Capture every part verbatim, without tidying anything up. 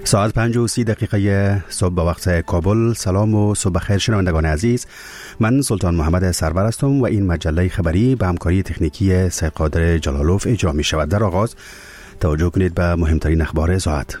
ساعت پنج و سی دقیقه صبح به وقت کابل. سلام و صبح خیر شنوندگان عزیز، من سلطان محمد سرور هستم و این مجله خبری به همکاری تکنیکی سید قادر جلالوف اجرا می شود. در آغاز توجه کنید به مهمترین اخبار ساعت.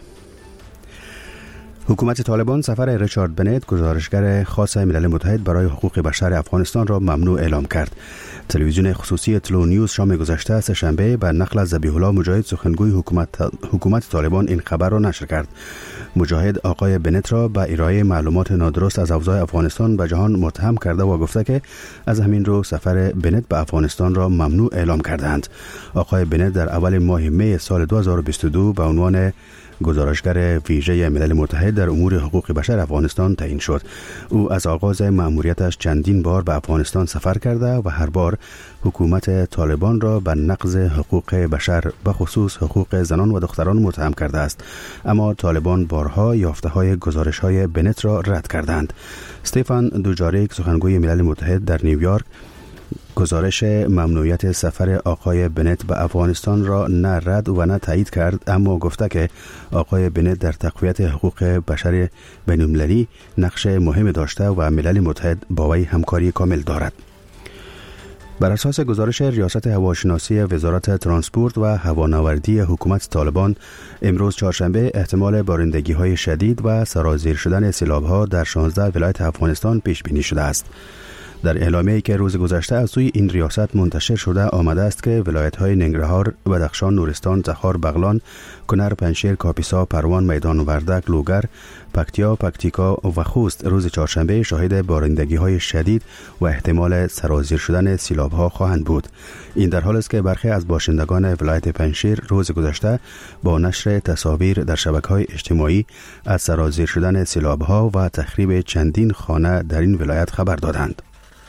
حکومت طالبان سفر ریچارد بنت، گزارشگر خاص ملل متحد برای حقوق بشر افغانستان را ممنوع اعلام کرد. تلویزیون خصوصی تلو نیوز شام گذشته سه‌شنبه به نقل از ذبیح الله مجاهد سخنگوی حکومت حکومت طالبان این خبر را نشر کرد. مجاهد آقای بنت را به ارائه معلومات نادرست از اوضاع افغانستان به جهان متهم کرده و گفته که از همین رو سفر بنت به افغانستان را ممنوع اعلام کردند. آقای بنت در اول ماه می سال دو هزار و بیست و دو به عنوان گزارشگر ویژه ملل متحد در امور حقوق بشر افغانستان تعیین شد. او از آغاز مأموریتش چندین بار به افغانستان سفر کرده و هر بار حکومت طالبان را به نقض حقوق بشر به خصوص حقوق زنان و دختران متهم کرده است، اما طالبان بارها یافته‌های گزارش‌های بنت را رد کردند. استفان دوجاریک، سخنگوی ملل متحد در نیویورک، گزارش ممنوعیت سفر آقای بنت به افغانستان را نه رد و نه تایید کرد، اما گفته که آقای بنت در تقویت حقوق بشر بین‌المللی نقش مهم داشته و ملل متحد با وی همکاری کامل دارد. بر اساس گزارش ریاست هواشناسی وزارت ترانسپورت و هوانوردی حکومت طالبان، امروز چهارشنبه احتمال بارندگی‌های شدید و سرازیر شدن سیلاب‌ها در شانزده ولایت افغانستان پیش بینی شده است. در اعلامیه‌ای که روز گذشته از سوی این ریاست منتشر شده آمده است که ولایت‌های ننگرهار، بدخشان، نورستان، تخار، بغلان، کنر، پنجشیر، کاپیسا، پروان، میدان وردک، لوگر، پکتیا، پکتیکا و خوست روز چهارشنبه شاهد بارندگی‌های شدید و احتمال سرازیر شدن سیلاب‌ها خواهند بود. این در حالی است که برخی از باشندگان ولایت پنجشیر روز گذشته با نشر تصاویر در شبکه‌های اجتماعی از سرازیر شدن سیلاب‌ها و تخریب چندین خانه در این ولایت خبر دادند.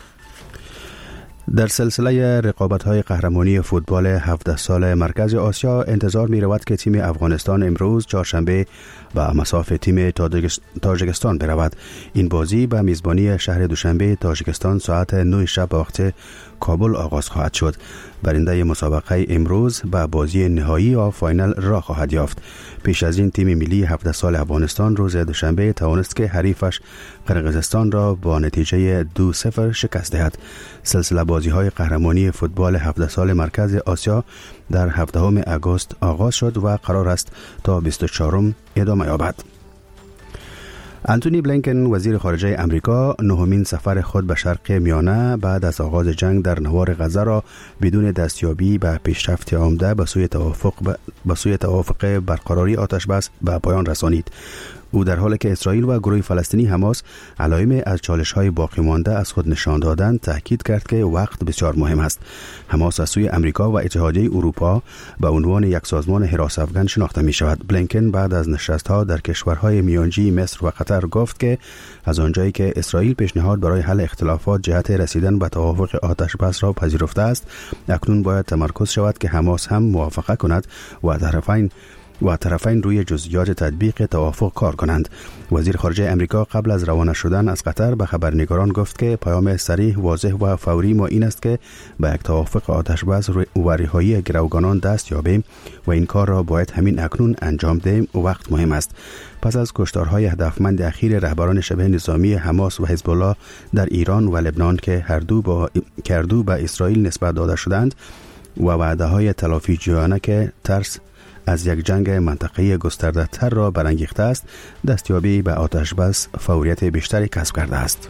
در سلسله رقابت‌های قهرمانی فوتبال هفده سال مرکز آسیا انتظار می‌رود که تیم افغانستان امروز چهارشنبه به مصاف تیم تاجیکستان برود. این بازی به میزبانی شهر دوشنبه تاجیکستان ساعت نه شب به وقت کابل آغاز خواهد شد. برنده مسابقه امروز به بازی نهایی یا فاینال را خواهد یافت. پیش از این تیم ملی هفده سال افغانستان روز دوشنبه توانست که حریفش قرقیزستان را با نتیجه دو صفر شکست دهد. سلسله بازی‌های قهرمانی فوتبال هفده سال مرکز آسیا در هفدهم آگوست آغاز شد و قرار است تا بیست و چهارم ادامه یابد. انتونی بلینکن، وزیر خارجه امریکا، نهمین سفر خود به شرق میانه بعد از آغاز جنگ در نوار غزه را بدون دستیابی به پیشرفت عمده به سوی توافق به سوی توافق برقراری آتش بس به پایان رسانید. او در حالی که اسرائیل و گروه فلسطینی حماس علائم از چالش‌های باقی مانده از خود نشان دادند، تاکید کرد که وقت بسیار مهم است. حماس از سوی امریکا و اتحادیه اروپا به عنوان یک سازمان حراس افغان شناخته می شود. بلینکن بعد از نشست‌ها در کشورهای میانجی مصر و قطر گفت که از آنجایی که اسرائیل پیشنهاد برای حل اختلافات جهت رسیدن به توافق آتش بس را پذیرفته است، اکنون باید تمرکز شود که حماس هم موافقت کند و طرفین و طرفین روی جزئیات تطبیق توافق کار کنند. وزیر خارجه امریکا قبل از روانه شدن از قطر به خبرنگاران گفت که پیام صریح، واضح و فوری ما این است که به یک توافق آتش بس و رهایی گروگانان دست یابیم و این کار را باید همین اکنون انجام دهیم. وقت مهم است. پس از کشتارهای هدفمند اخیر رهبران شبه نظامی حماس و حزب الله در ایران و لبنان که هر دو با کردو به اسرائیل نسبت داده شدند و وعده‌های تلافی جویانه که ترس از یک جنگ منطقه‌ای گسترده تر را برانگیخته است، دستیابی به آتش بس فوریت بیشتری کسب کرده است.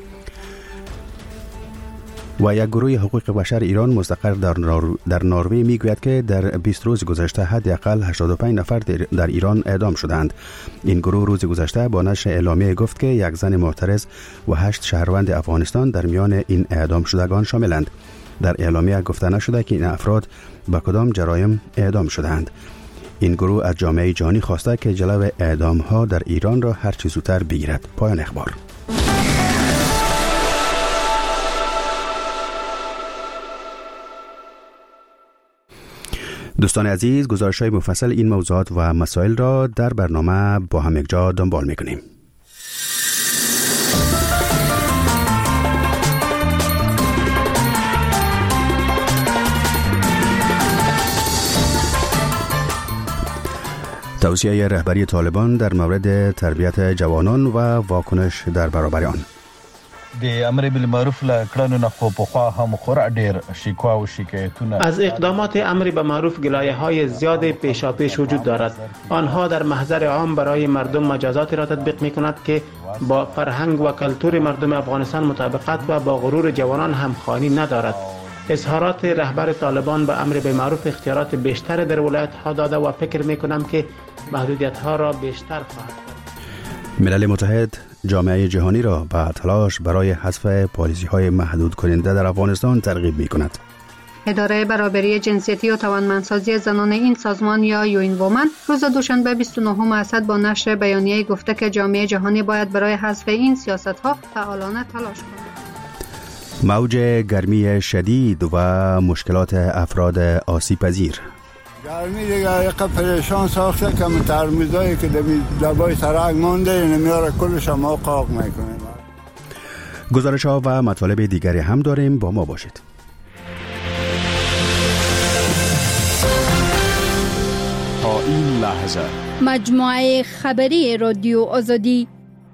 و یک گروه حقوق بشر ایران مستقر در, نارو... در نروژ میگوید که در بیست روز گذشته حداقل هشتاد و پنج نفر در ایران اعدام شدند. این گروه روز گذشته با نشر اعلامیه گفت که یک زن معترض و هشت شهروند افغانستان در میان این اعدام شدگان شاملند. در اعلامیه گفته نشده که این افراد به کدام جرایم اعدام شدند. این گروه از جامعه جهانی خواسته که جلو اعدام ها در ایران را هر چه زودتر بگیرد. پایان اخبار. دوستان عزیز، گزارش‌های مفصل این موضوعات و مسائل را در برنامه با هم یک جا دنبال می‌کنیم. توصیه رهبری طالبان در مورد تربیت جوانان و واکنش در برابر آن. د امر بالمعروف له کړنو نه خو په خوا هم خورا ډیر شکوا او شکایتونه از اقدامات امر به معروف گلایه‌های زیاد پیشاپیش وجود دارد. آنها در محضر عام برای مردم مجازاتی را تطبیق می‌کند که با فرهنگ و کلتور مردم افغانستان مطابقت و با غرور جوانان همخوانی ندارد. اظهارات رهبر طالبان به امر به معروف اختیارات بیشتر در ولایت‌ها داده و فکر می‌کنم که محدودیت‌ها را بیشتر خواهد کرد. ملل متحد جامعه جهانی را به تلاش برای حذف پالیسی‌های محدود کننده در افغانستان ترغیب می‌کند. اداره برابری جنسیتی و توانمندسازی زنان این سازمان یا یوین وومن روز دوشنبه بیست و نهم اسد با نشر بیانیه گفته که جامعه جهانی باید برای حذف این سیاست‌ها فعالانه تلاش کند. موج گرمی شدید و مشکلات افراد آسیب پذیر. گرمی دیگه یک پریشان ساخته که ترمزایی که دبای سرک مانده نمیاره کلش ما قاق میکنه. گزارش ها و مطالب دیگری هم داریم، با ما باشید. تا این لحظه مجموعه خبری رادیو آزادی.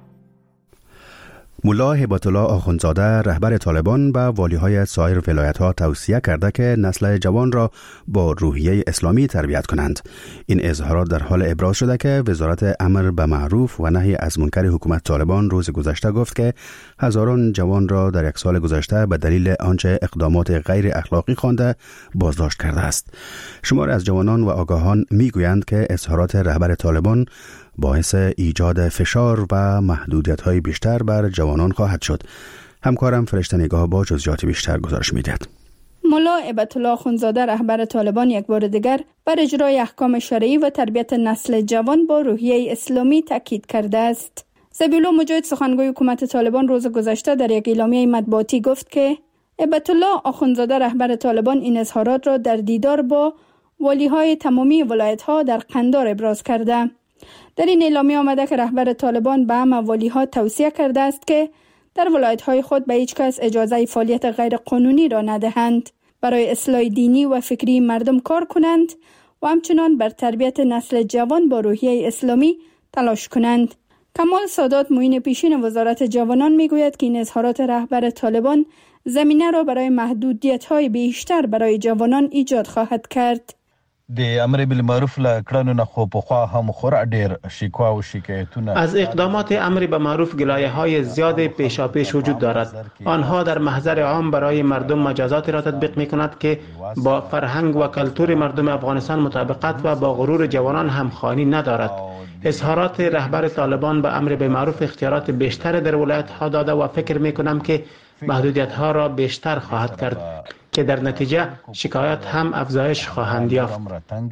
ملا هبت الله آخوندزاده رهبر طالبان به والی‌های سایر ولایت‌ها توصیه کرده که نسل جوان را با روحیه اسلامی تربیت کنند. این اظهارات در حال ابراز شده که وزارت امر به معروف و نهی از منکر حکومت طالبان روز گذشته گفت که هزاران جوان را در یک سال گذشته به دلیل آنچه اقدامات غیر اخلاقی خوانده بازداشت کرده است. شمار از جوانان و آگاهان میگویند که اظهارات رهبر طالبان باعث ایجاد فشار و محدودیت‌های بیشتر بر جوانان خواهد شد. همکارم فرشته نگاه با جزئیات بیشتر گزارش می‌دهد. ملا هبت الله آخوندزاده رهبر طالبان یک بار دیگر بر اجرای احکام شرعی و تربیت نسل جوان با روحیه اسلامی تاکید کرده است. ذبیحالله مجاهد سخنگوی حکومت طالبان روز گذشته در یک اعلامیه مطبوعاتی گفت که هبت الله آخوندزاده رهبر طالبان این اظهارات را در دیدار با والی‌های تمامی ولایت‌ها در قندار ابراز کرده. در این اعلامیه آمده که رهبر طالبان به همه والی‌ها توصیه کرده است که در ولایت‌های خود به هیچ کس اجازه فعالیت غیر قانونی را ندهند، برای اصلاح دینی و فکری مردم کار کنند و همچنان بر تربیت نسل جوان با روحیه اسلامی تلاش کنند. کمال سادات معین پیشین وزارت جوانان میگوید که این اظهارات رهبر طالبان زمینه را برای محدودیت‌های بیشتر برای جوانان ایجاد خواهد کرد. د امر بالمعروف له کړنو نه خو په خوا هم خورا ډیر شکوا او شکایتونه از اقدامات امر به معروف گلایه‌های زیاد پیشاپیش وجود دارد. آنها در محضر عام برای مردم مجازاتی را تطبیق می‌کند که با فرهنگ و کلتور مردم افغانستان مطابقت و با غرور جوانان همخوانی ندارد. اظهارات رهبر طالبان به امر به معروف اختیارات بیشتر در ولایت‌ها داده و فکر می‌کنم که محدودیت‌ها را بیشتر خواهد کرد که در نتیجه شکایت هم افزایش خواهند یافت.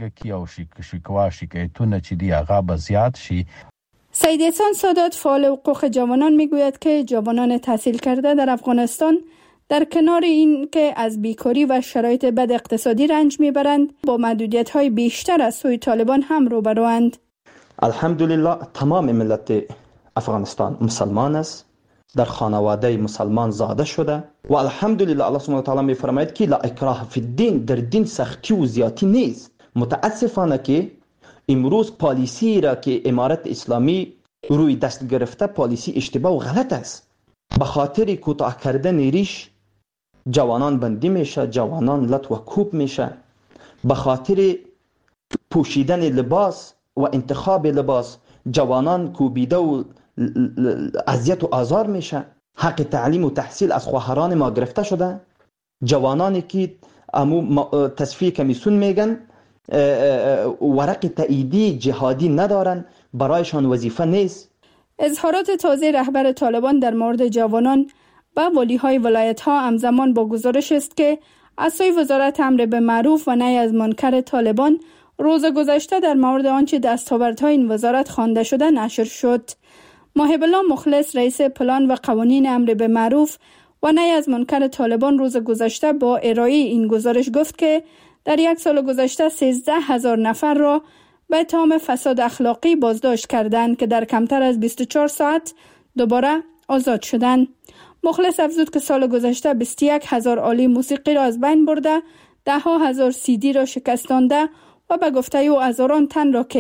سید احسان سادات فعال حقوق جوانان میگوید که جوانان تحصیل کرده در افغانستان در کنار این که از بیکاری و شرایط بد اقتصادی رنج میبرند، با محدودیت‌های بیشتر از سوی طالبان هم روبروند. الحمدلله تمام ملت افغانستان مسلمان است، در خانواده مسلمان زاده شده و الحمدلله الله سبحانه و تعالی میفرماید که لا اکراه فی الدین، در دین سختی و زیاتی نیست. متاسفانه که امروز پالیسی را که امارت اسلامی روی دست گرفته پالیسی اشتباه و غلط است. به خاطر کوتاه کردن ریش جوانان بندی میشه، جوانان لط و کوب میشه. به خاطر پوشیدن لباس و انتخاب لباس جوانان کوبیده و اذیت و آزار میشه. حق تعلیم و تحصیل از خواهران ما گرفته شده. جوانانی که امو تصفیه کمیسیون میگن ورق تاییدی جهادی ندارن، برایشان وظیفه نیست. اظهارات تازه رهبر طالبان در مورد جوانان و والی‌های ولایت‌ها همزمان با گزارش است که از سوی وزارت امر به معروف و نهی از منکر طالبان روز گذشته در مورد آنچه دستاوردهای این وزارت خوانده شده نشر شد. محب الله مخلص رئیس پلان و قوانین امر به معروف و نهی از منکر طالبان روز گذشته با ارائه این گزارش گفت که در یک سال گذشته سیزده هزار نفر را به اتهام فساد اخلاقی بازداشت کردند که در کمتر از بیست و چهار ساعت دوباره آزاد شدند. مخلص افزود که سال گذشته بیست و یک هزار آله موسیقی را از بین برده، ده ها هزار سی دی را شکستانده و به گفته او هزاران تن را که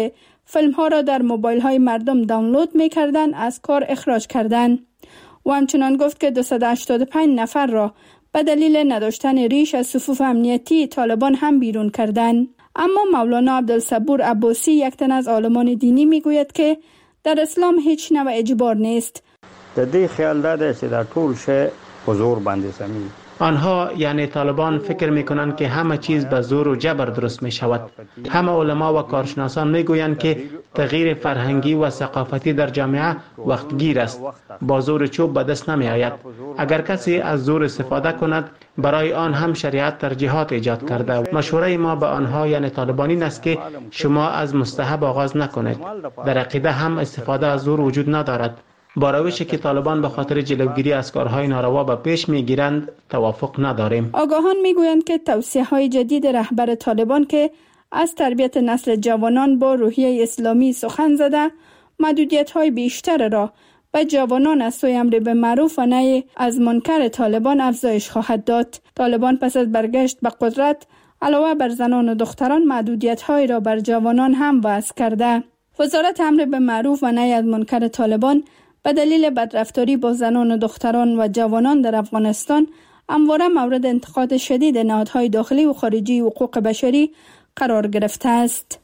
فیلم ها را در موبایل های مردم دانلود می کردن از کار اخراج کردند. و همچنان گفت که دویست و هشتاد و پنج نفر را به دلیل نداشتن ریش از صفوف امنیتی طالبان هم بیرون کردند. اما مولانا عبدالصبور عباسی، یک تن از عالمان دینی، می گوید که در اسلام هیچ نوع اجبار نیست. در دې خیال داده چې در ټول شی حضور باندې سمی. آنها یعنی طالبان فکر میکنند که همه چیز به زور و جبر درست می شود. همه علما و کارشناسان می گویند که تغییر فرهنگی و ثقافتی در جامعه وقتگیر است. با زور چوب به دست نمی آید. اگر کسی از زور استفاده کند، برای آن هم شریعت ترجیحات ایجاد کرده. مشوره ما به آنها یعنی طالبان این است که شما از مستحب آغاز نکنید. در عقیده هم استفاده از زور وجود ندارد. با روشی که طالبان به خاطر جلوگیری از کارهای ناروا به پیش میگیرند توافق نداریم. آگاهان میگویند که توصیه‌های جدید رهبر طالبان که از تربیت نسل جوانان با روحیه اسلامی سخن زده، محدودیت‌های بیشتر را به جوانان از سوی امر بالمعروف و نهی از منکر طالبان افزایش خواهد داد. طالبان پس از برگشت به قدرت علاوه بر زنان و دختران محدودیت‌های را بر جوانان هم وضع کرده. وزارت امر بالمعروف و نهی از منکر طالبان به دلیل بدرفتاری با زنان و دختران و جوانان در افغانستان همواره مورد انتقاد شدید نهادهای داخلی و خارجی حقوق بشری قرار گرفته است.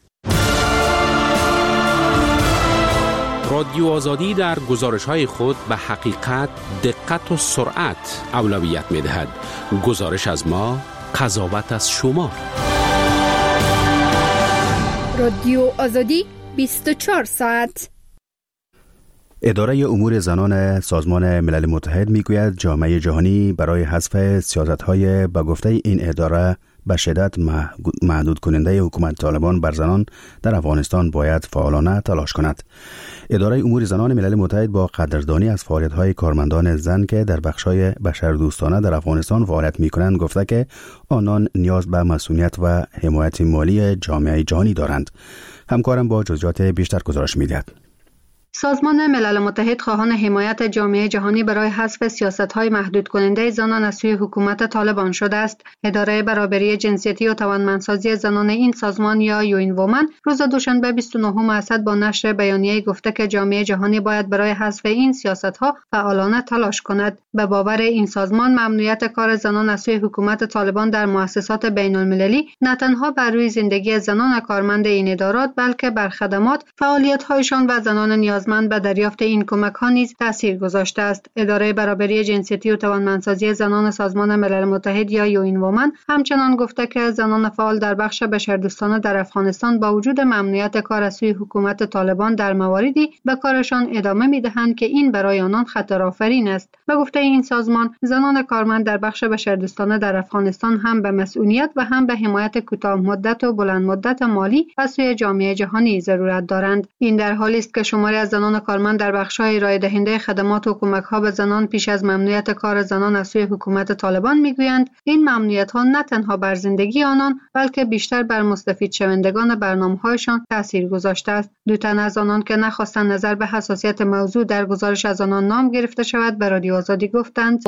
رادیو آزادی در گزارش‌های خود به حقیقت، دقت و سرعت اولویت می‌دهد. گزارش از ما، قضاوت از شما. رادیو آزادی بیست و چهار ساعت. اداره امور زنان سازمان ملل متحد میگوید جامعه جهانی برای حذف سیاست‌های به گفته این اداره به شدت محدود کننده حکومت طالبان بر زنان در افغانستان باید فعالانه تلاش کند. اداره امور زنان ملل متحد با قدردانی از فعالیت‌های کارمندان زن که در بخش‌های بشردوستانه در افغانستان فعالیت می‌کنند گفته که آنان نیاز به مسئولیت و حمایت مالی جامعه جهانی دارند. همکارم با جزئیات بیشتر گزارش می‌دهد. سازمان ملل متحد خواهان حمایت جامعه جهانی برای حذف سیاست‌های محدود کننده زنان از سوی حکومت طالبان شده است. اداره برابری جنسیتی و توانمندسازی زنان این سازمان یا یوین وومن روز دوشنبه بیست و نهم اسد با نشر بیانیه‌ای گفته که جامعه جهانی باید برای حذف این سیاست‌ها فعالانه تلاش کند. به باور این سازمان ممنوعیت کار زنان از سوی حکومت طالبان در مؤسسات بین‌المللی نه تنها بر روی زندگی زنان کارمند این ادارات بلکه بر خدمات، فعالیت‌هایشان و زنان نیاز من به دریافت این کمک ها نیز تاثیر گذاشته است. اداره برابری جنسیتی و توانمندسازی زنان سازمان ملل متحد یا یوین وومن همچنان گفته که زنان فعال در بخش بشردوستانه در افغانستان با وجود ممنوعیت کار از سوی حکومت طالبان در مواردی به کارشان ادامه می‌دهند که این برای آنان خطرآفرین است. به گفته این سازمان، زنان کارمند در بخش بشردوستانه در افغانستان هم به مسئولیت و هم به حمایت کوتاه مدت و بلند مدت مالی از سوی جامعه جهانی ضرورت دارند. این در حالی است که شماری از زنان کارمند در بخش‌های ارائه دهنده خدمات و کمک‌ها به زنان پیش از ممنوعیت کار زنان از سوی حکومت طالبان می‌گویند این ممنوعیت‌ها نه تنها بر زندگی آنان بلکه بیشتر بر مستفید شوندگان برنامه‌هایشان تأثیر گذاشته است. دو تن از آنان که نخواستند نظر به حساسیت موضوع در گزارش از آنان نام گرفته شود به رادیو آزادی گفتند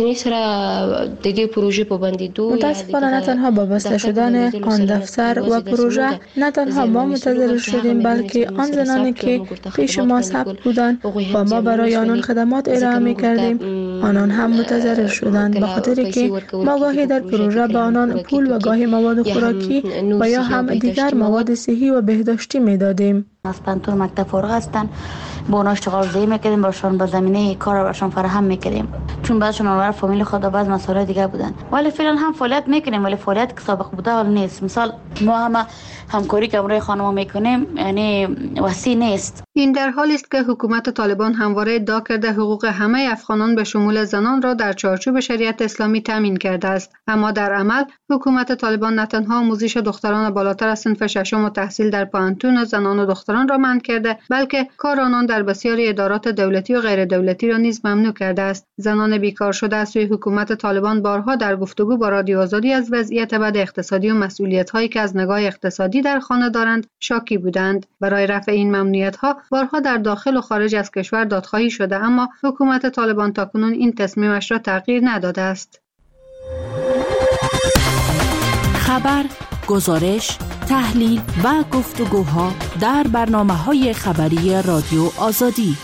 متاسفانه نه تنها با بسته شدن آن دفتر و پروژه نه تنها ما متضرر شدیم بلکه آن زنانی که پیش ما ثبت بودند و ما برای آنان خدمات ارائه می کردیم آنان هم متضرر شدند به خاطر که ما گاهی در پروژه به آنان پول و گاهی مواد خوراکی و یا هم دیگر مواد صحی و بهداشتی می دادیم. از پنتور مکتب فارغ هستند با اونا اشتغال زایی میکردیم براشون به زمینه کار براشون فراهم میکردیم چون بعضشون اونور فامیل خود و بعض مسائل دیگه بودن ولی فعلا هم فعالیت میکنیم ولی فعالیت که سابق بوده ولی نیست. مثال ما هم همکاری که امروز خانم‌ها میکنیم یعنی وسیع نیست. این در حالی است که حکومت طالبان همواره ادعا کرده حقوق همه افغانان به شمول زنان را در چارچوب شریعت اسلامی تامین کرده است، اما در عمل حکومت طالبان نه تنها آموزش دختران بالاتر از صنف ششم و تحصیل در پانتون زنان و دختران را منع کرده بلکه کار آنان در بسیاری ادارات دولتی و غیر دولتی را نیز ممنوع کرده است. زنان بیکار شده از سوی حکومت طالبان بارها در گفتگو با رادیو آزادی از وضعیت بد اقتصادی و مسئولیت‌هایی که از نگاه اقتصادی در خانه دارند شاکی بودند. برای رفع این ممنوعیت‌ها بارها در داخل و خارج از کشور دادخواهی شده اما حکومت طالبان تاکنون این تصمیمش را تغییر نداده است. خبر، گزارش، تحلیل و گفتگوها در برنامه‌های خبری رادیو آزادی.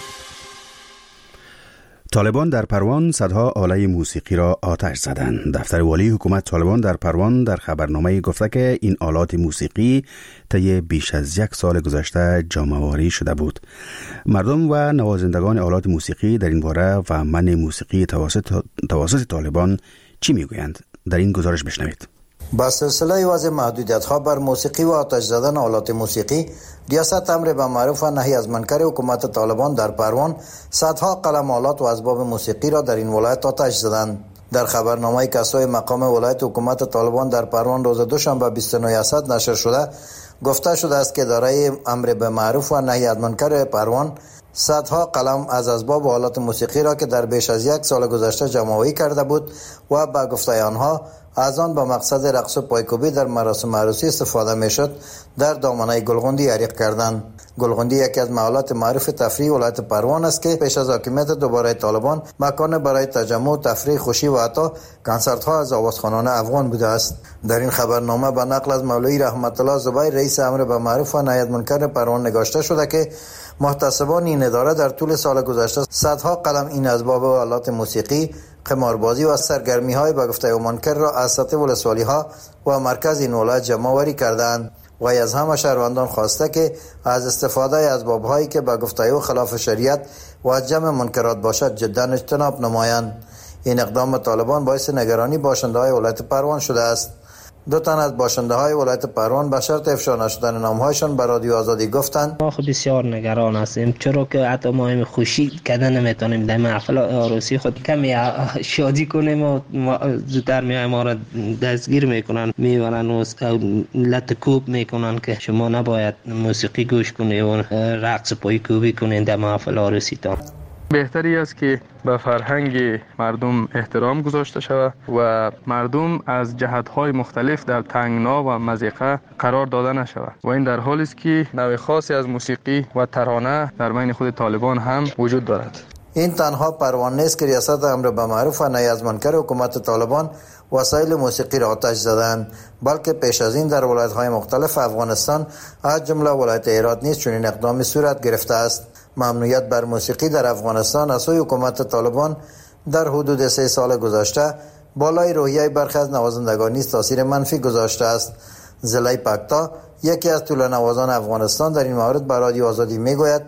طالبان در پروان صدها آله موسیقی را آتش زدند. دفتر والی حکومت طالبان در پروان در خبرنامه گفته که این آلات موسیقی طی بیش از یک سال گذشته جمع‌آوری شده بود. مردم و نوازندگان آلات موسیقی در این باره و منع موسیقی توسط توسط طالبان چی میگویند؟ در این گزارش بشنوید. با سلسله وضع محدودیت‌ها بر موسیقی و آتش زدن آلات موسیقی، ریاست امر به معروف و نهی از منکر حکومت طالبان در پروان صدها قلم آلات و اسباب موسیقی را در این ولایت آتش زدند. در خبرنامه کسای مقام ولایت حکومت طالبان در پروان روز دوشنبه بیست و نه اسد نشر شده گفته شده است که اداره امر به معروف و نهی از منکر پروان صدها قلم از اسباب و آلات موسیقی را که در بیش از یک سال گذشته جمع‌آوری کرده بود و به گفته آنها از آن با مقصد رقص و پایکوبی در مراسم عروسی استفاده میشد در دامنه گلغندی اریق کردند. گلغندی یکی از محلات معروف تفریح ولایت پروان است که پیش از حاکمیت دوباره طالبان مکان برای تجمع، تفریح، خوشی و حتی کنسرت ها از آوازخوانان افغان بوده است. در این خبرنامه به نقل از مولوی رحمت الله زبیر رئیس امر به معروف و نهی از منکر پروان نگاشته شده که محتسبان این اداره در طول سال گذشته صدها قلم این اسباب و آلات موسیقی، قماربازی و سرگرمی های به گفته منکر را از سطح ولسوالی ها و مرکز این ولایت جمع آوری کردند و از همه شهروندان خواسته که از استفاده از اسباب هایی که به گفته او خلاف شریعت و جمع منکرات باشد جدا اجتناب نمایند. این اقدام طالبان باعث نگرانی باشنده های ولایت پروان شده است. دو تن از باشنده های ولایت پروان به شرط افشا نشدن نامهایشان به رادیو آزادی گفتند ما خود بسیار نگران هستیم، چرا که حتی ما هم خوشی کردن نمیتونیم در محفل عروسی خود کمی شادی کنیم و زودتر میای ما را دستگیر میکنن، میبرن و لط کوب میکنن که شما نباید موسیقی گوش کنید و رقص پای کوبی کنید در محفل عروسی تان. بهتری است که به فرهنگ مردم احترام گذاشته شود و مردم از جهت‌های مختلف در تنگنا و مضیقه قرار داده نشود و این در حالی است که نوع خاصی از موسیقی و ترانه در بین خود طالبان هم وجود دارد. این تنها پروان نیست که ریاست امر به معروف و نهی از منکر حکومت طالبان وسایل موسیقی را آتش زدند، بلکه پیش از این در ولایت‌های مختلف افغانستان از جمله ولایت هرات نیز چنین اقدامی صورت گرفته است. ممنوعیت بر موسیقی در افغانستان از سوی حکومت طالبان در حدود سه سال گذشته بالای روحیه برخی از نوازندگان نیز تاثیر منفی گذاشته است. زلای پکتا یکی از طول نوازان افغانستان در این مورد به رادیو آزادی میگوید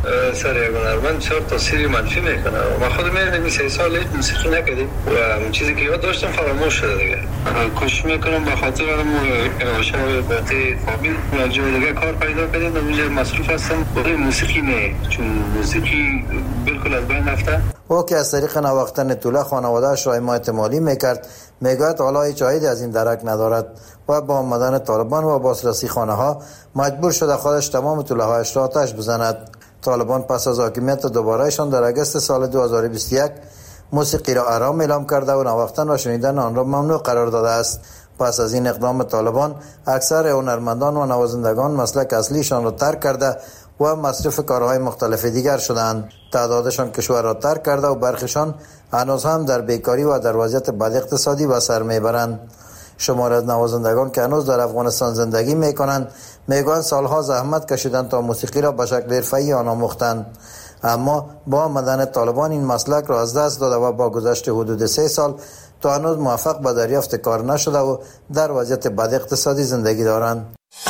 سر یک هنرمند چرا تاثیر منفی میکنه. ما خود می‌بینیم سه سال هیچ موسیقی نکردیم و چیزی که یاد داشتم فراموش شده دیگه. کوشش میکنم به خاطر اون شب باقی فامیل و جای دیگه کار پیدا کنیم و اونجا مصروف هستم. برای موسیقی نه، چون موسیقی بالکل از بین رفته. او که از طریق نواختن طوله خانواده‌اش را حمایت مالی میکرد میگوید حالا هیچ عایدی از این درک ندارد و با آمدن طالبان و بازرسی خانه ها مجبور شده خودش تمام طوله هایش را آتش بزند. طالبان پس از حاکمیت دوبارهشان در اگست سال دو هزار و بیست و یک موسیقی را حرام اعلام کرده و نواختن و شنیدن آن را ممنوع قرار داده است. پس از این اقدام طالبان اکثر هنرمندان و نوازندگان مسلک اصلیشان را ترک کرده و مصرف کارهای مختلف دیگر شدند. تعدادشان کشور را ترک کرده و برخیشان هنوز هم در بیکاری و در وضعیت بد اقتصادی به سر میبرند. شمار از نوازندگان که هنوز در افغانستان زندگی میکنند میگویند سالها زحمت کشیدند تا موسیقی را به شکل حرفه‌ای آن آموختند، اما با آمدن طالبان این مسلک را از دست داده و با گذشت حدود سه سال تا هنوز موفق به دریافت کار نشده و در وضعیت بد اقتصادی زندگی دارند.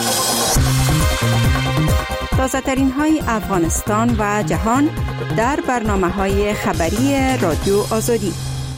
تازه ترین های افغانستان و جهان در برنامه های خبری رادیو آزادی.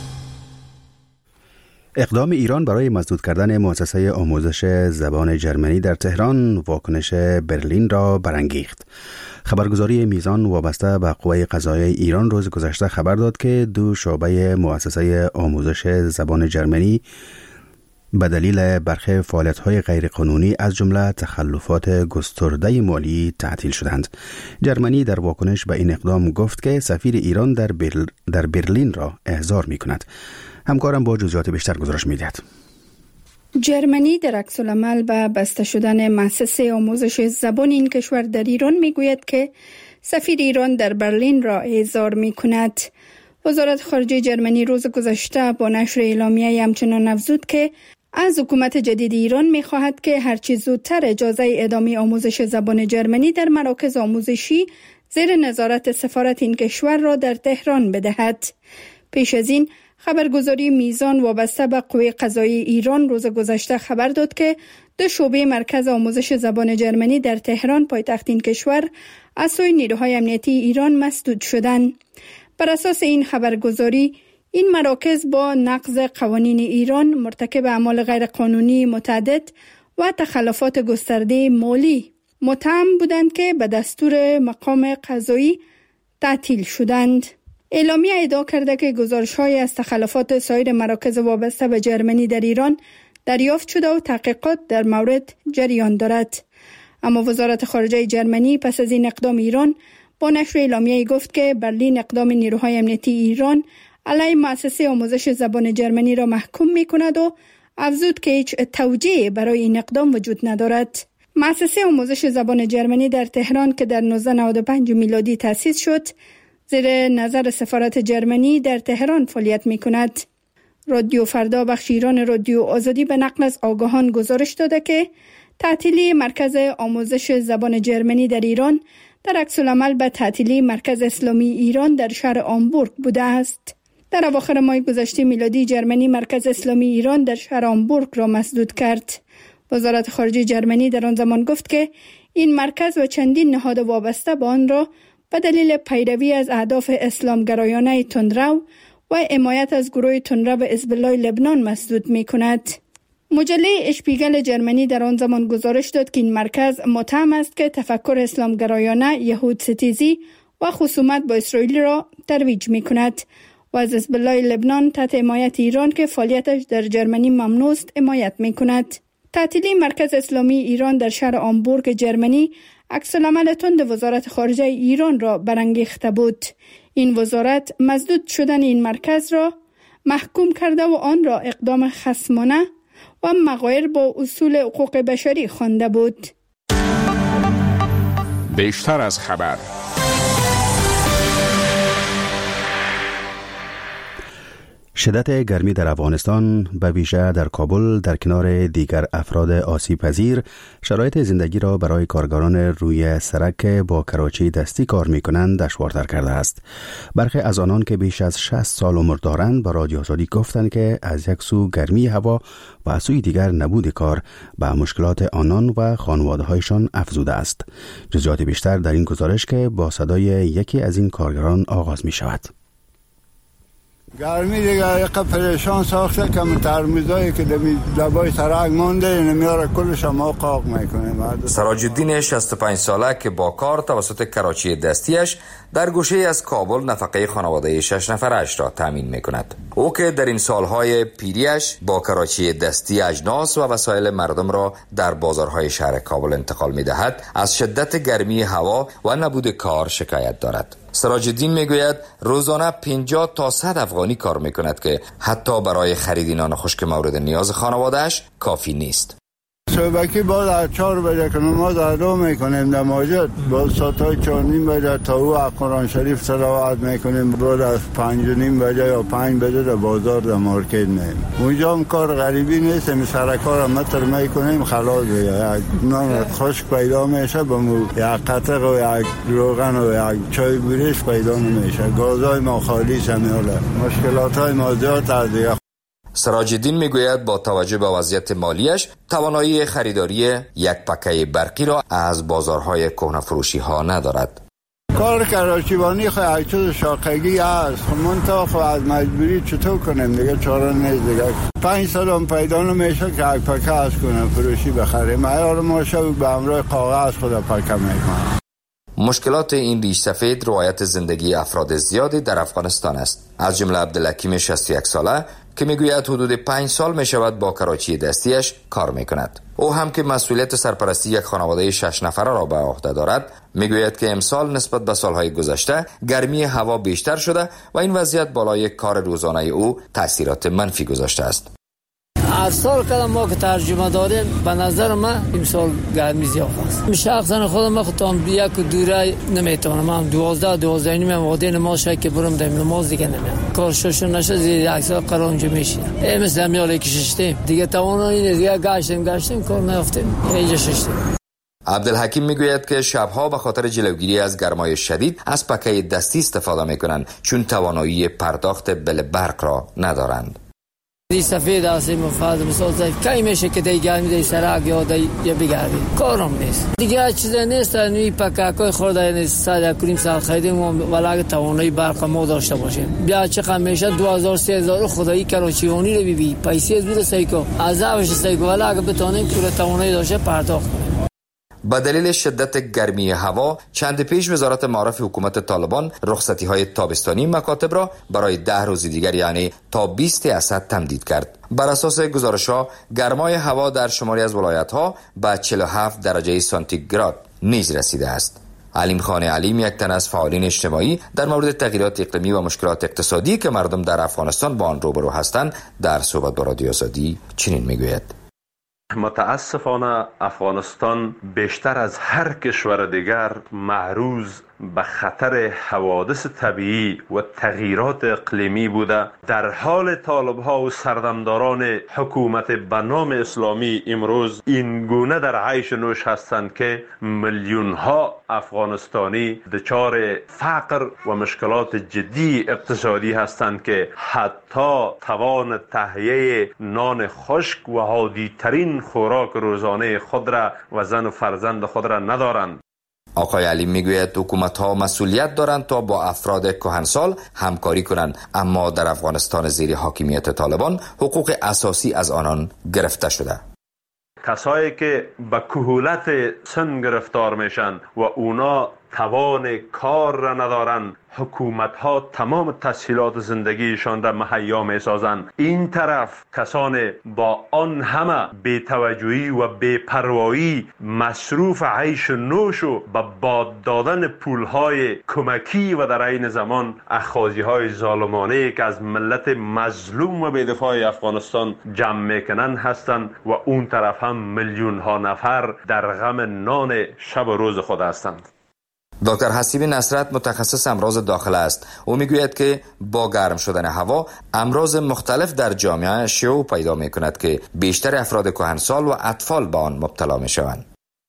اقدام ایران برای مسدود کردن مؤسسه آموزش زبان جرمنی در تهران واکنش برلین را برانگیخت. خبرگزاری میزان وابسته به قوه قضاییه ایران روز گذشته خبر داد که دو شعبه مؤسسه آموزش زبان جرمنی به دلیل برخی فعالیت‌های غیرقانونی از جمله تخلفات گسترده مالی تعطیل شدند. جرمنی در واکنش به این اقدام گفت که سفیر ایران در, برل... در برلین را احضار می‌کند. همکارم با جزئیات بیشتر گزارش می‌دهد. جرمنی در عکس العمل به بسته شدن مؤسسه آموزش زبان این کشور در ایران میگوید که سفیر ایران در برلین را احضار می‌کند. وزارت خارجه جرمنی روز گذشته با نشر اعلامیه همچنان افزود که از حکومت جدید ایران می‌خواهد که هرچی زودتر اجازه ادامه آموزش زبان جرمنی در مراکز آموزشی زیر نظارت سفارت این کشور را در تهران بدهد. پیش از این خبرگزاری میزان وابسته به قوه قضایی ایران روز گذشته خبر داد که دو شعبه مرکز آموزش زبان جرمنی در تهران پایتخت این کشور از سوی نیروهای امنیتی ایران مسدود شدند. بر اساس این خبرگزاری این مراکز با نقض قوانین ایران مرتکب اعمال غیرقانونی متعدد و تخلفات گسترده مالی متهم بودند که به دستور مقام قضایی تعطیل شدند. اعلامیه ادعا کرده که گزارش‌های از تخلفات سایر مراکز وابسته به جرمنی در ایران دریافت شده و تحقیقات در مورد جریان دارد. اما وزارت خارجه جرمنی پس از این اقدام ایران با نشر اعلامیه گفت که برلین اقدام نیروهای امنیتی ایران علیه مؤسسه آموزش زبان جرمنی را محکوم می‌کند و افزود که هیچ توجیهی برای این اقدام وجود ندارد. مؤسسه آموزش زبان جرمنی در تهران که در نوزده نود و پنج میلادی تأسیس شد، زیر نظر سفارت جرمنی در تهران فعالیت می‌کند. رادیو فردا بخش ایران رادیو آزادی به نقل از آگاهان گزارش داده که تعطیلی مرکز آموزش زبان جرمنی در ایران در عکس العمل به تعطیلی مرکز اسلامی ایران در شهر آمبورگ بوده است. در اواخر ماه گذشته میلادی جرمنی مرکز اسلامی ایران در شهر آمبورگ را مسدود کرد. وزارت خارجه جرمنی در آن زمان گفت که این مرکز و چندین نهاد وابسته به آن را به دلیل پیروی از اهداف اسلامگرایانه تندرو و حمایت از گروه تندرو حزب الله لبنان مسدود می کند. مجله اشپیگل جرمنی در آن زمان گزارش داد که این مرکز متهم است که تفکر اسلامگرایانه، یهود ستیزی و خصومت با اسرائیل را ترویج می کند و از حزب الله لبنان تحت حمایت ایران که فعالیتش در جرمنی ممنوع است حمایت می کند. تعطیلی مرکز اسلامی ایران در شهر آمبورگ جرمنی عکس العمل تند وزارت خارجه ایران را برانگیخته بود. این وزارت مسدود شدن این مرکز را محکوم کرده و آن را اقدام خصمانه و مغایر با اصول حقوق بشری خوانده بود. بیشتر از خبر. شدت گرمی در افغانستان به ویژه در کابل در کنار دیگر افراد آسیب پذیر شرایط زندگی را برای کارگران روی سرک با کراچی دستی کار می‌کنند دشوارتر کرده است. برخی از آنان که بیش از شصت سال عمر دارند با رادیو آزادی گفتند که از یک سو گرمی هوا و از سوی دیگر نبود کار به مشکلات آنان و خانواده‌هایشان افزوده است. جزئیات بیشتر در این گزارش که با صدای یکی از این کارگران آغاز می‌شود. گرمی دیگه یک پریشان ساخته که من ترمیزایی که دبای سرک مونده نمیاره کلش ما قاق میکنه. سراج الدین شصت و پنج ساله که با کار توسط کراچی دستیش در گوشه از کابل نفقه خانواده شش نفرش را تامین میکند. او که در این سالهای پیریش با کراچی دستی اجناس و وسایل مردم را در بازارهای شهر کابل انتقال میدهد، از شدت گرمی هوا و نبود کار شکایت دارد. سراج الدین میگوید روزانه پنجاه تا صد افغانی کار میکند که حتی برای خرید نان خشک مورد نیاز خانوادهش کافی نیست. صبحی بعد از چهار بجه که نماز ادا میکنیم در مسجد، بعد ساعتای چهار نیم بجه تا او قرآن شریف تلاوت میکنیم، بعد از پنج نیم بجه یا پنج بجه در بازار در مارکت میریم. اونجا هم کار غریبی نیست، می سرکار متر میکنیم خلاص دیگه. یک نان خشک پیدا میشه، بمو یک قطق و یک روغن و یک چای بریش پیدا نمیشه. گازای ما خالی سمیاله. مشکلات ما زیاد از دیگه. سراج الدین میگوید با توجه به وضعیت مالیش توانایی خریداری یک پکه برقی را از بازارهای کهنه فروشی ها ندارد. کار کراچیوانی خواهی چیز شاقگی هست، من تا خواهی از مجبوری چطور کنیم دیگه، چاره نیست دیگه. پنج سال هم پیدا نمیشه که یک پکه از کنه فروشی بخریم. ایار ما شو به امرای کاغذ خود پکه میکنم. مشکلات این ریش سفید روایت زندگی افراد زیادی در افغانستان است. از جمله عبدالحکیم شصت و یک ساله که میگوید حدود پنج سال میشود با کراچی دستیش کار میکند. او هم که مسئولیت سرپرستی یک خانواده شش نفره را به عهده دارد، میگوید که امسال نسبت به سالهای گذشته گرمی هوا بیشتر شده و این وضعیت بالای کار روزانه او تاثیرات منفی گذاشته است. هر سال که ما که ترجمه داریم به نظر من امسال گرمی زیاد است. شخصا خودم من خودم یک دوره نمیتونم. من دوازده دوازده نیم وقت نماز شای که برم دم نماز دیگه نمیام. کارشش نشه زیر عکس‌ها قرار اونجا میشینم. ای مثل میاله که ششتیم دیگه توانایی دیگه گشتیم گشتیم کار نیافتیم. اینجا ششتیم. عبدالحکیم میگوید که شبها به خاطر جلوگیری از گرمای شدید از پکه دستی استفاده میکنند چون توانایی پرداخت بل برق را ندارند. دی سفید هستی مفاد مثلا کی میشه که دی گرمی دی سرک یا دی یا بگردی کارم نیست دیگه چیزی نیست. نوی پککای خورده نیست. صد کریم سال خریدیم ولی توانایی برق ما داشته باشیم. بیا چقدر میشه دو هزار سه هزار خدایی کراچیانی رو ببین پیسه زور سایکو عذابش سایکو ولی اگه بتونیم که توانایی داشته پرداخت کنیم. به دلیل شدت گرمی هوا چند پیش وزارت معارف حکومت طالبان رخصتی های تابستانی مکاتب را برای ده روز دیگر یعنی تا بیست اسد تمدید کرد. بر اساس گزارش ها گرمای هوا در شماری از ولایت ها به چهل و هفت درجه سانتیگراد نیز رسیده است. علیم خان علیم یک تن از فعالین اجتماعی در مورد تغییرات اقلیمی و مشکلات اقتصادی که مردم در افغانستان با آن روبرو هستند در صحبت با رادیو آزادی چنین میگوید: متاسفانه افغانستان بیشتر از هر کشور دیگر معرض به خطر حوادث طبیعی و تغییرات اقلیمی بوده. در حال طالب‌ها و سردمداران حکومت به نام اسلامی امروز این گونه در عیش نوش هستند که میلیون‌ها افغانستانی دچار فقر و مشکلات جدی اقتصادی هستند که حتی توان تهیه نان خشک و عادی‌ترین خوراک روزانه خود را و زن و فرزند خود را ندارند. آقای علی میگوید حکومت ها مسئولیت دارند تا با افراد کهنسال همکاری کنند، اما در افغانستان زیر حاکمیت طالبان حقوق اساسی از آنان گرفته شده. کسایی که به کهولت سن گرفتار میشن و اونا توان کار را ندارن، حکومت ها تمام تسهیلات زندگیشان را مهیا می سازند. این طرف کسان با آن همه بی‌توجهی و بی‌پروایی مصروف عیش نوش و به باد دادن پولهای کمکی و در عین زمان اخاذی های ظالمانه که از ملت مظلوم و بی‌دفاع افغانستان جمع میکنن هستند و اون طرف هم میلیون ها نفر در غم نان شب و روز خود هستند. دکتر حسیب نصرت متخصص امراض داخله است. او میگوید که با گرم شدن هوا امراض مختلف در جامعه شیوع پیدا میکند که بیشتر افراد کهنسال و اطفال به آن مبتلا میشوند.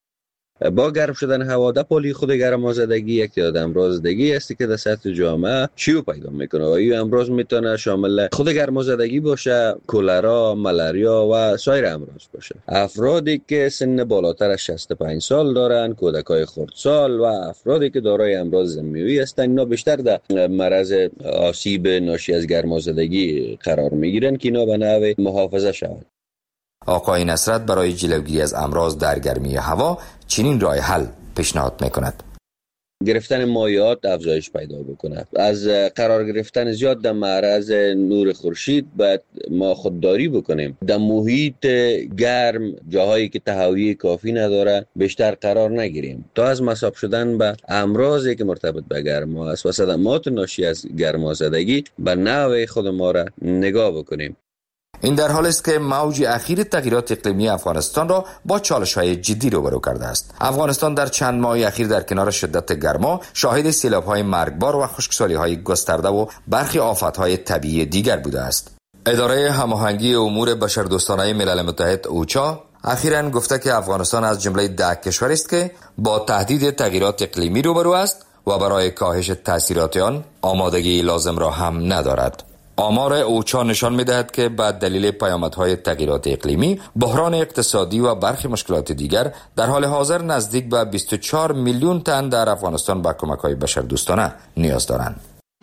با گرم شدن هوا در پالی خود گرمازدگی یک تعداد امراض دیگه است که در سطح جامعه شیوع پیدا میکنه و این امراض میتونه شامل خود گرمازدگی باشه، کولرا، ملاریا و سایر امراض باشه. افرادی که سن بالاتر از شصت و پنج سال دارن، کودکای خردسال و افرادی که دارای امراض ضمیموی هستند، اینا بیشتر در معرض آسیب ناشی از گرمازدگی قرار میگیرن که اینا به نحو محافظه شود. آقای نصرت برای جلوگیری از امراض در گرمی هوا چنین راه حل پیشنهاد میکند: گرفتن مایعات افزایش پیدا بکنه. از قرار گرفتن زیاد در معرض نور خورشید باید ما خودداری بکنیم. در محیط گرم، جاهایی که تهویه کافی نداره، بیشتر قرار نگیریم تا از مصاب شدن به امراضی که مرتبط به گرما است و صدمات ناشی از گرمازدگی به نحو خود ما را نگاه بکنیم. این در حالی است که موج اخیر تغییرات اقلیمی افغانستان را با چالش‌های جدی روبرو کرده است. افغانستان در چند ماه اخیر در کنار شدت گرما شاهد سیلاب‌های مرگبار و خشکسالی‌های گسترده و برخی آفت‌های طبیعی دیگر بوده است. اداره هماهنگی امور بشردوستانه ملل متحد اوچا اخیراً گفته که افغانستان از جمله ده کشوری است که با تهدید تغییرات اقلیمی روبرو است و برای کاهش تاثیرات آن آمادگی لازم را هم ندارد. آمار اوچا نشان می‌دهد که به دلیل پیامدهای تغییرات اقلیمی، بحران اقتصادی و برخی مشکلات دیگر در حال حاضر نزدیک به بیست و چهار میلیون تن در افغانستان به کمک‌های بشردوستانه نیاز دارند.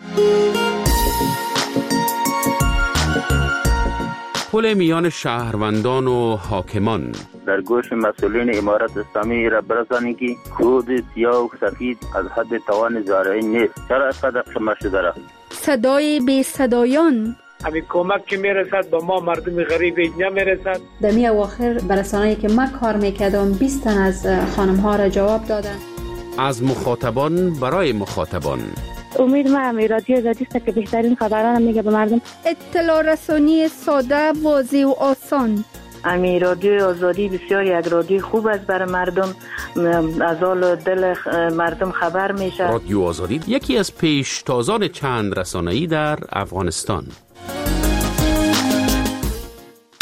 پل میان شهروندان و حاکمان در گوش مسئولین امارت اسلامی را برسانی که خود سیاه و سفید از حد توان زارعین نیست. چرا اینقدر شما شده را؟ صدای بی صدایان، همین کمک که میرسد به ما مردم غریب اینجا میرسد. در می اواخر برسانه‌ای که من کار میکردم بیست تن از خانم ها را جواب دادن. از مخاطبان برای مخاطبان، امید ما هم رادیو آزادی است که بهترین خبران میگه به مردم. اطلاع رسانی ساده، واضح و آسان. امی رادیو آزادی بسیار یک رادیو خوب است برای مردم، از حال دل مردم خبر میشه. رادیو آزادی یکی از پیشتازان چند رسانه‌ای در افغانستان.